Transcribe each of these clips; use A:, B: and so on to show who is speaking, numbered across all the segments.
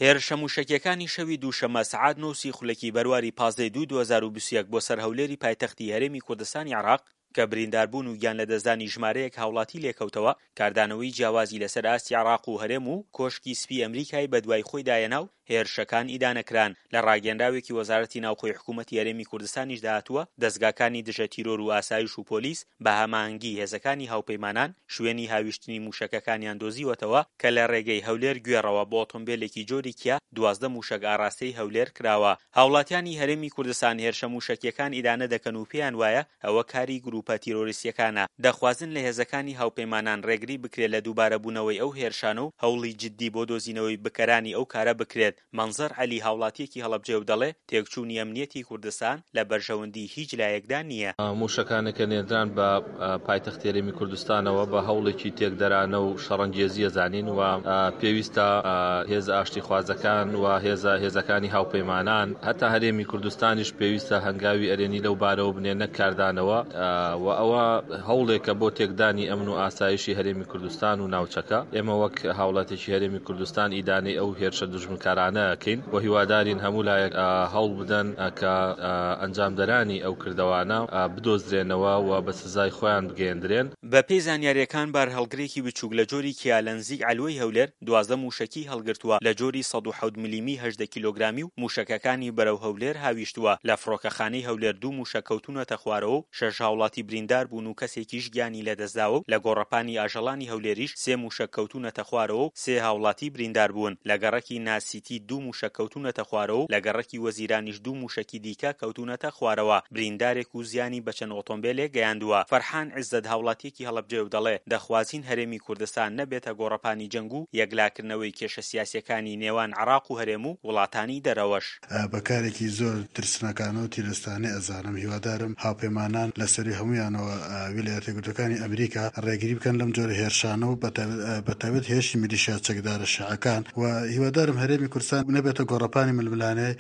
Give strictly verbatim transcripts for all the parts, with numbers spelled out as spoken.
A: هێرشە موشەکیەکانی شەوی دووشەمە سەعات نۆ و سی خولەکی بەرواری پازدەی دوو دوو هەزار و بیست و یەک بۆ سەر هەولێری پایتەختی هەرێمی کوردستانی عێراق کە برینداربوون و گیان لەدەستدانی ژمارەیەک هاوڵاتی لێکەوتەوە کاردانەوەی جیاوازی لەسەر ئاستی عێراق و هەرێم و کۆشکی سپی ئەمریکای بەدوای خۆی دایەنا و هێرشەکان ئیدانەکران لە ڕاگەندراوێکی وەزارەتی ناوخۆی حکوومەتی هەرێمی کوردستانیش داهاتووە دەستگاکانی دژە تیرۆر و ئاسایش و پۆلیس بە هەماهەنگی هێزەکانی هاوپەیمانان شوێنی هاویشتنی موشەکەکانیان دۆزیوەتەوە کە لە ڕێگەی هەولێر گوێڕەوە بۆ ئۆتۆمبیلێکی جۆری کیا دوازدە موشک ئاراستەی هەولێر کراوە. هاوڵاتیانی هەرێمی کوردستان هێرشە موشەکیەکان ئیدانە دەکەن و پێیان وایە ئەوە کاری گروپە تیرۆریستیەکانە. دەخوازن لە هێزەکانی هاوپەیمانان ڕێگری بکرێت لە دووبارەبوونەوەی ئەو هێرشانە و هەوڵی جددی بۆ دۆزینەوەی بکەرانی ئەو کارە بکرێت. منزەر عەلی هاوڵاتیەکی هەڵەبجێ و دەڵێ تێکچوونی ئەمنیەتی کوردستان لە بەرژەوەندی هیچ لایەکدا نییە.
B: موشەکانەکە نێردران بە پایتەختی هەرێمی کوردستانەوە بە هەوڵێکی تێکدەرانە و شەڕەنگێزیە زانین و پێویستە هێزە ئاشتی خوازەکان و هێزە هێزەکانی هاوپەیمانان هەتا هەرێمی کوردستانیش پێویستە هەنگاوی ئەرێنی لەو بارەوە بنێنە کاردانەوە و ئەوە هەوڵێکە بۆ تێکدانی ئەمن و ئاسایشی هەرێمی کوردستان و ناوچەکە. ئێمە وەک هاوڵاتێکی هەرێمی کوردستان ئیدانەی ئەو هێرشە دژمنکارانە ئەکەین و هیوادارین هەموو لایەک هەوڵ بدەن کە ئەنجامدەرانی ئەو کردەوانە بدۆزرێنەوە و بە سزای خۆیان بگەیەندرێن.
A: بە پێی زانیاریەکان بار هەڵگرێکی بچووک لە جۆری کیا لە نزیک عەلوەی هەولێر دوازدە موشەکی هەڵگرتووە لە جۆری سەد و حەوت میلیمی هەژدە کیلۆگرامی و موشەکەکانی بەرەو هەولێر هاویشتووە. لە فڕۆکەخانەی هەولێر دوو موشە کەوتونەتە خوارەوە و شەش هاوڵاتی بریندار بوون و کەسێکیش گیانی لەدەستداوە و لە گۆڕەپانی ئاژەڵانی هەولێریش سێ موشە کەوتونەتە خوارەوە و سێ هاوڵاتی بریندار بوون. لە گەڕەکی ناسیتی دوو موشە کەوتونەتە خوارەوە و لە گەڕەکی وەزیرانیش دوو موشەکی دیکە کەوتونەتە خوارەوە. بریندارێک و زیانی بە چەند ئۆتۆمبیلێک گەیاندووە. فەرحان عیززەت هاوڵاتیەکی هەڵەبجێ و دەڵێ دەخوازین هەرێمی کوردستان نەبێتە گۆڕەپانی جەنگ و یەکلاکردنەوەی کێشە سیاسیەکانی نێوان عێراق و هەرێم و وڵاتانی دەرەوەش.
C: بەکارێکی زۆر ترسنەکانە و تیرستانی ئەزانم هیوادارم هاوپەیمانان لەسەری هەمویانەوە ویلایەتە یەکگرتووەکانی ئەمریکا ڕێگری بکەن لەم جۆرە هێرشانە و بەتایبەت هێرشی میلیشیا چەکدارە شیعەکان و هیوادارم هەرێمی کوردستان نەبێتە گۆڕەپانی ململانەی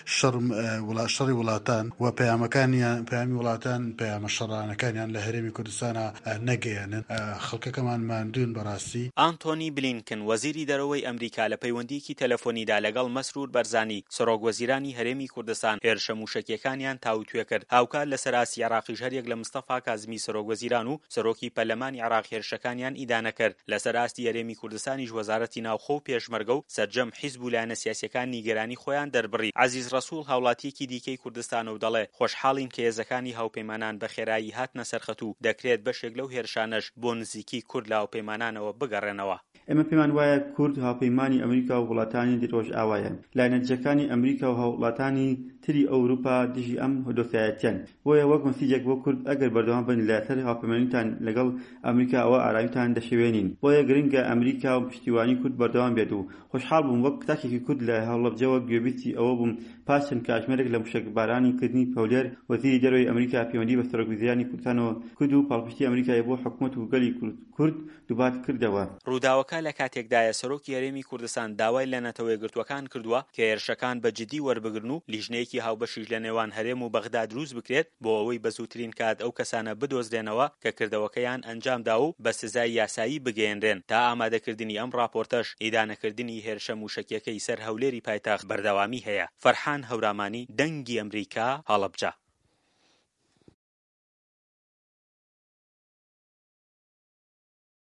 C: شەڕی وڵاتان و پەیامەکانیان پەیامی وڵاتان پەیامە شەڕانەکانیان لە هەرێمی کوردستانە نەگەیەنن. خەڵکەکەمان ماندوون بەڕاستی.
A: ئانتۆنی بلینکن وەزیری دەرەوەی ئەمریکا لە پەیوەندیکی تەلەفۆنیدا لەگەڵ مەسرور بەرزانی سەرۆک وەزیرانی هەرێمی کوردستان هێرشە موشەکیەکانیان تاوتوێ کرد. هاوکات لەسەر ئاسی عێراقیش هەرێک لە مستەفا کازمی سەرۆک وەزیران و سەرۆکی پەرلەمانی عێراق هێرشەکانیان ئیدانە کرد. لەسەر ئاستی هەرێمی کوردستانیش وەزارەتی ناوخۆ و پێشمەرگە و سەرجەم حیزب و لایەنە سیاسیەکان نیگەرانی خۆیان دەربڕی. عەزیز ڕەسوول هاوڵاتیەکی دیکەی کوردستانە و دەڵێ خۆشحاڵین کە هێزەکانی هاوپەیمانان بە خێرایی هاتنە سەرخەت و دەکرێت بەشێک لەو هێرشانەش بۆ نزیکی کورد لە هاوپەیمانانەوە بگەڕێنەوە.
D: ئێمە پێمان وایە کورد هاوپەیمانی ئەمریکا و وڵاتانی دیڕۆژ ئاوایە. لایەنەتجەکانی ئەمریکا و وڵاتانی تری ئەوروپا دژی ئەم دۆسایەتیان بۆیە وەک مەسیجێک بۆ کورد ئەگەر بەردەوام بن لەسەر هاوپەیمانیتان لەگەڵ ئەمریکا ئەوە ئارامیتان دەشەوێنین. بۆیە گرنگە ئەمریکا و پشتیوانی کورد بەردەوام بێت و خۆشحاڵ بووم وەک کتاکێکی کورد لە هەوڵەبجەوە گوێبیستی ئەوە بووم پاش چەند کاتژمێرێک لە موشەکبارانی کردنی هەولێر وەزیری دەرەوەی ئەمریکا پەیوەندی بە سەرۆک وەزیرانی کوردستانەوە کرد و پاڵپشتی ئەمریکای بۆ حکوومەت و گەلی کورد دووبات کردەوە.
A: ڕووداوەکە لە کاتێکدایە سەرۆکی هەرێمی کوردستان داوای لە نەتەوە یەکگرتووەکان کردووە کە هێرشەکان بە جددی وەربگرن و لیژنەیەکی هاوبەشیش لە نێوان هەرێم و بەغدا دروست بکرێت بۆ ئەوەی بە زووترین کات ئەو کەسانە بدۆزرێنەوە کە کردەوەکەیان ئەنجامدا و بە سزای یاسایی بگەیەنرێن. تا ئامادەکردنی ئەم راپۆرتەش ئیدانەکردنی هێرشە موشەکیەکەی سەر هەولێری پایتەخت بەردەوامی هەیە. فەرحان هەورامانی، دەنگی ئەمریکا، هەڵەبجە.